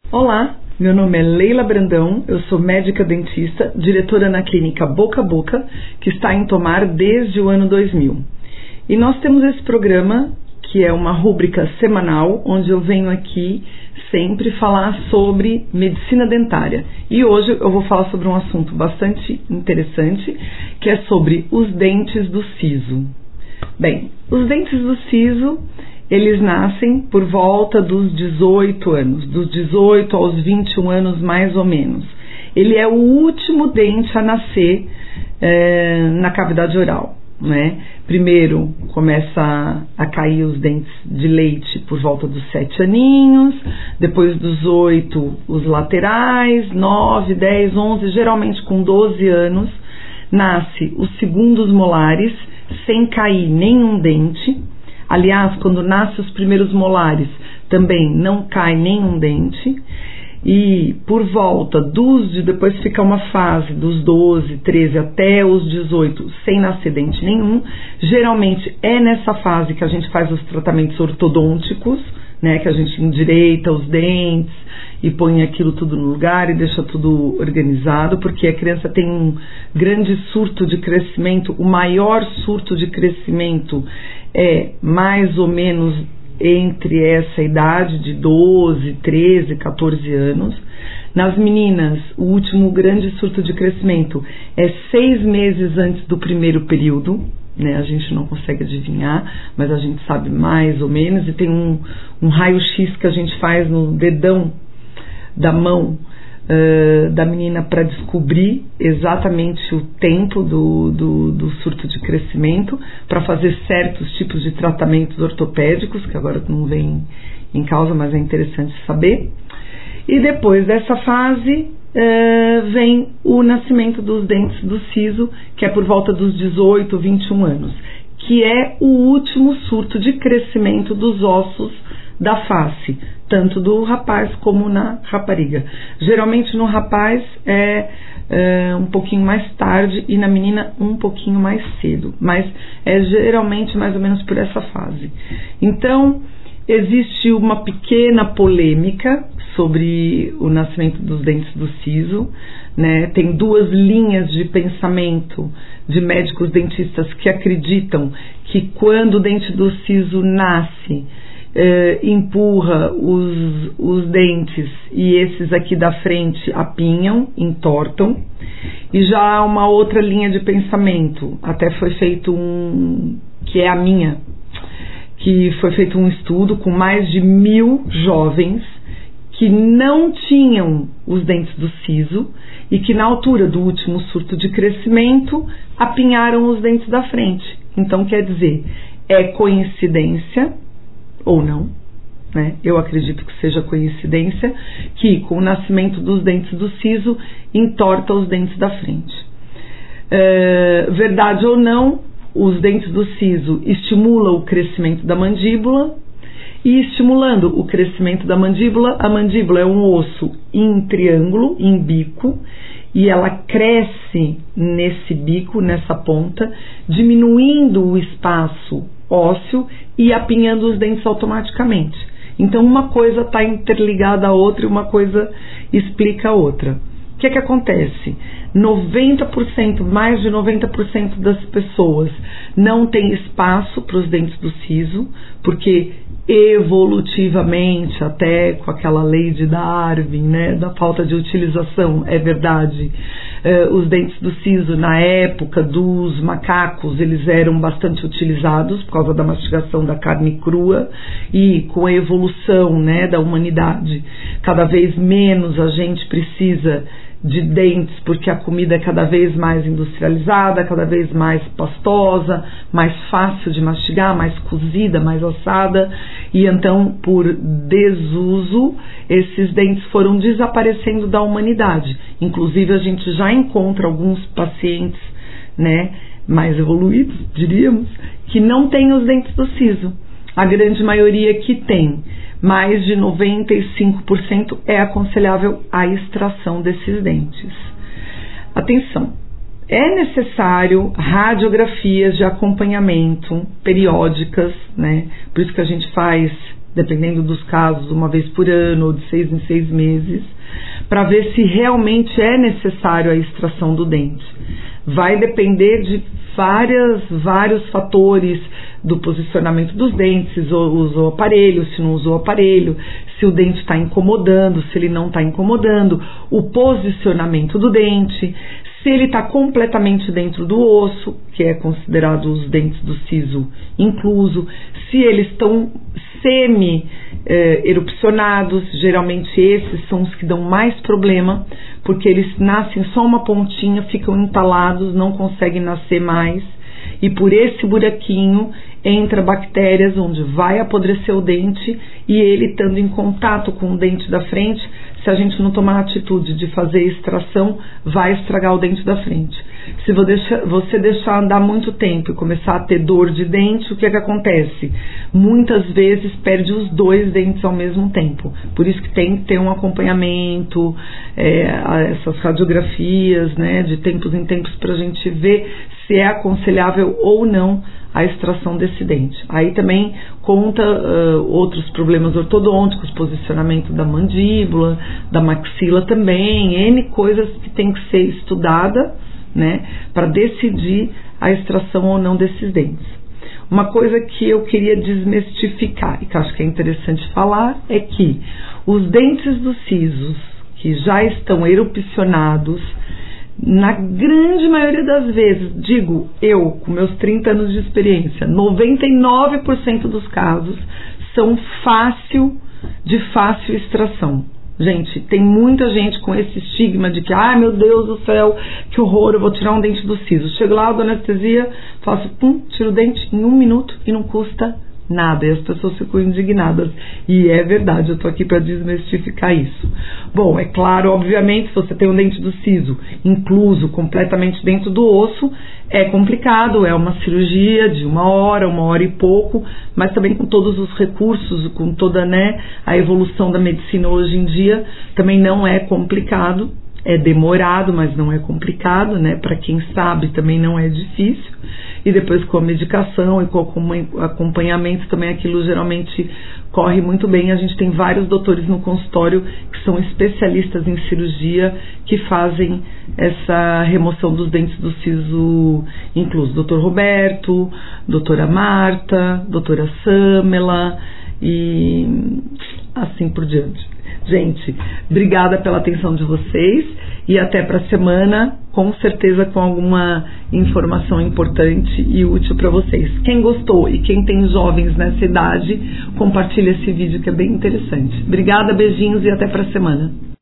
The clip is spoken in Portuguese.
Olá, meu nome é Leila Brandão, eu sou médica dentista, diretora na clínica Boca a Boca, que está em Tomar desde o ano 2000. E nós temos esse programa, que é uma rúbrica semanal, onde eu venho aqui sempre falar sobre medicina dentária. E hoje eu vou falar sobre um assunto bastante interessante, que é sobre os dentes do siso. Bem, os dentes do siso, eles nascem por volta dos 18 anos, dos 18 aos 21 anos mais ou menos. Ele é o último dente a nascer na cavidade oral, né? Primeiro começa a cair os dentes de leite por volta dos 7 aninhos, depois dos 8 os laterais, 9, 10, 11, geralmente com 12 anos, nasce os segundos molares sem cair nenhum dente. Aliás, quando nascem os primeiros molares, também não cai nenhum dente. E por volta depois fica uma fase dos 12, 13 até os 18 sem nascer dente nenhum. Geralmente é nessa fase que a gente faz os tratamentos ortodônticos, né, que a gente endireita os dentes e põe aquilo tudo no lugar e deixa tudo organizado, porque a criança tem um grande surto de crescimento. O maior surto de crescimento é mais ou menos entre essa idade de 12, 13, 14 anos. Nas meninas, o último grande surto de crescimento é 6 meses antes do primeiro período, né? A gente não consegue adivinhar, mas a gente sabe mais ou menos, e tem um raio-x que a gente faz no dedão da mão da menina para descobrir exatamente o tempo do surto de crescimento, para fazer certos tipos de tratamentos ortopédicos, que agora não vem em causa, mas é interessante saber. E depois dessa fase vem o nascimento dos dentes do siso, que é por volta dos 18, 21 anos, que é o último surto de crescimento dos ossos da face, tanto do rapaz como na rapariga. Geralmente no rapaz é um pouquinho mais tarde e na menina um pouquinho mais cedo, mas é geralmente mais ou menos por essa fase. Então, existe uma pequena polêmica sobre o nascimento dos dentes do siso, né? Tem duas linhas de pensamento de médicos dentistas que acreditam que quando o dente do siso nasce, empurra os dentes e esses aqui da frente apinham, entortam. E já há uma outra linha de pensamento, até foi feito que é a minha, que foi feito um estudo com mais de 1000 jovens que não tinham os dentes do siso e que na altura do último surto de crescimento apinharam os dentes da frente. Então, quer dizer, é coincidência ou não, né? Eu acredito que seja coincidência que com o nascimento dos dentes do siso entorta os dentes da frente. Verdade ou não, os dentes do siso estimulam o crescimento da mandíbula, e estimulando o crescimento da mandíbula, a mandíbula é um osso em triângulo, em bico, e ela cresce nesse bico, nessa ponta, diminuindo o espaço ósseo e apinhando os dentes automaticamente. Então uma coisa está interligada à outra e uma coisa explica a outra. O que é que acontece? 90%, mais de 90% das pessoas não tem espaço para os dentes do siso, porque evolutivamente, até com aquela lei de Darwin, né, da falta de utilização, é verdade, os dentes do siso na época dos macacos, eles eram bastante utilizados por causa da mastigação da carne crua, e com a evolução, né, da humanidade, cada vez menos a gente precisa de dentes, porque a comida é cada vez mais industrializada, cada vez mais pastosa, mais fácil de mastigar, mais cozida, mais assada, e então, por desuso, esses dentes foram desaparecendo da humanidade. Inclusive, a gente já encontra alguns pacientes, né, mais evoluídos, diríamos, que não têm os dentes do siso. A grande maioria que tem, mais de 95% é aconselhável a extração desses dentes. Atenção, é necessário radiografias de acompanhamento periódicas, né? Por isso que a gente faz dependendo dos casos, uma vez por ano ou de 6 em 6 meses, para ver se realmente é necessário a extração do dente. Vai depender de vários fatores, do posicionamento dos dentes, se usou aparelho, se não usou aparelho, se o dente está incomodando, se ele não está incomodando, o posicionamento do dente, se ele está completamente dentro do osso, que é considerado os dentes do siso incluso, se eles estão semi-erupcionados, geralmente esses são os que dão mais problema, porque eles nascem só uma pontinha, ficam entalados, não conseguem nascer mais, e por esse buraquinho entra bactérias onde vai apodrecer o dente, e ele estando em contato com o dente da frente, se a gente não tomar a atitude de fazer extração, vai estragar o dente da frente. Se você deixar andar muito tempo e começar a ter dor de dente, o que acontece? Muitas vezes perde os 2 dentes ao mesmo tempo. Por isso que tem que ter um acompanhamento, essas radiografias, né, de tempos em tempos, para a gente ver se é aconselhável ou não a extração desse dente. Aí também conta outros problemas ortodônticos, posicionamento da mandíbula, da maxila também, N coisas que tem que ser estudada, né, para decidir a extração ou não desses dentes. Uma coisa que eu queria desmistificar e que acho que é interessante falar é que os dentes dos sisos que já estão erupcionados, na grande maioria das vezes, digo eu, com meus 30 anos de experiência, 99% dos casos são de fácil extração. Gente, tem muita gente com esse estigma de que, meu Deus do céu, que horror, eu vou tirar um dente do siso. Chego lá, dou anestesia, faço, tiro o dente em 1 minuto e não custa nada. E as pessoas ficam indignadas. E é verdade, eu tô aqui para desmistificar isso. Bom, é claro, obviamente, se você tem um dente do siso incluso completamente dentro do osso, é complicado, é uma cirurgia de 1 hora e pouco, mas também com todos os recursos, com toda, né, a evolução da medicina hoje em dia, também não é complicado, é demorado, mas não é complicado, né, para quem sabe também não é difícil, e depois com a medicação e com o acompanhamento também aquilo geralmente corre muito bem. A gente tem vários doutores no consultório que são especialistas em cirurgia que fazem essa remoção dos dentes do siso incluso. Doutor Roberto, doutora Marta, doutora Samela e assim por diante. Gente, obrigada pela atenção de vocês e até para a semana, com certeza com alguma informação importante e útil para vocês. Quem gostou e quem tem jovens nessa idade, compartilha esse vídeo que é bem interessante. Obrigada, beijinhos e até para a semana.